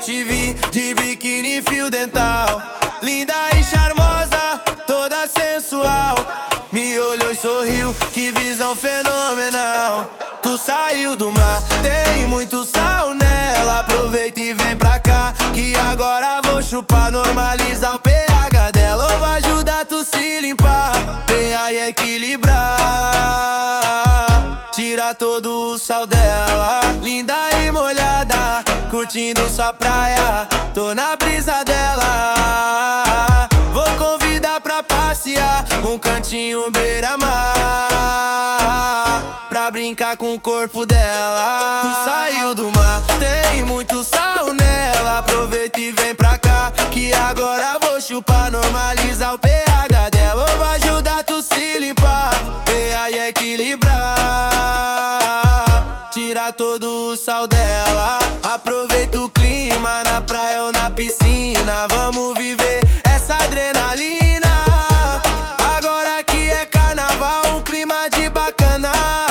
te vi de biquíni e fio dental, linda e charmosa, toda sensual. Me olhou e sorriu, que visão fenomenal. Tu saiu do mar, tem muito sal nela. Aproveita e vem pra cá, que agora vou chupar, normalizar o pH dela. Eu vou ajudar tu se limpar, vem aí equilibrar, tira todo o sal dela. Linda e molhada, curtindo sua praia, tô na brisa dela. Vou convidar pra passear, um cantinho beira-mar, pra brincar com o corpo dela. Tu saiu do mar, tem muito sal nela. Aproveita e vem pra cá, que agora vou chupar, normalizar o pH dela. Eu vou ajudar tu se limpar, vem aí equilibrar, tira todo o sal dela. Aproveita o clima, na praia ou na piscina, vamos viver essa adrenalina. Agora que é carnaval, um clima de bacanal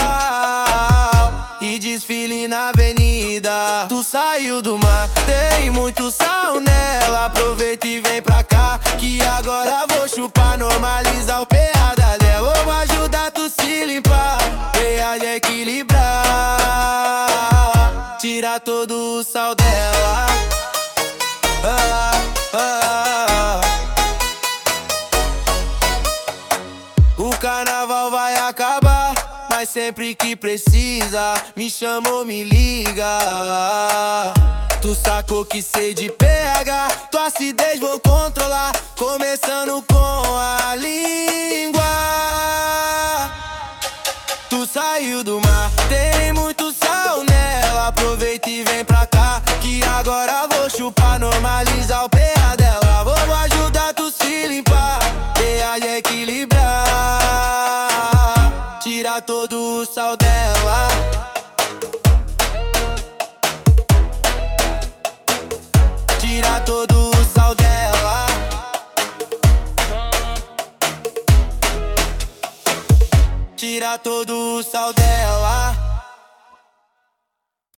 e desfile na avenida. Tu saiu do mar, tem muito sal nela. Aproveita e vem pra cá, que agora vou chupar, normalizar o pH dela. Eu vou ajudar tu se limpar, vem equilibrar, tira todo o sal dela. O carnaval vai acabar, mas sempre que precisa, me chama ou me liga. Tu sacou que sei de pH, tua acidez vou controlar, começando com a língua. Tu saiu do mar, tem muito sal nela. Aproveita e vem pra cá, que agora vou chupar, normalizar o pH dela. Vou ajudar tu se limpar, pH equilibrar, tira todo o sal dela. Tira todo o sal dela. Tira todo o sal dela.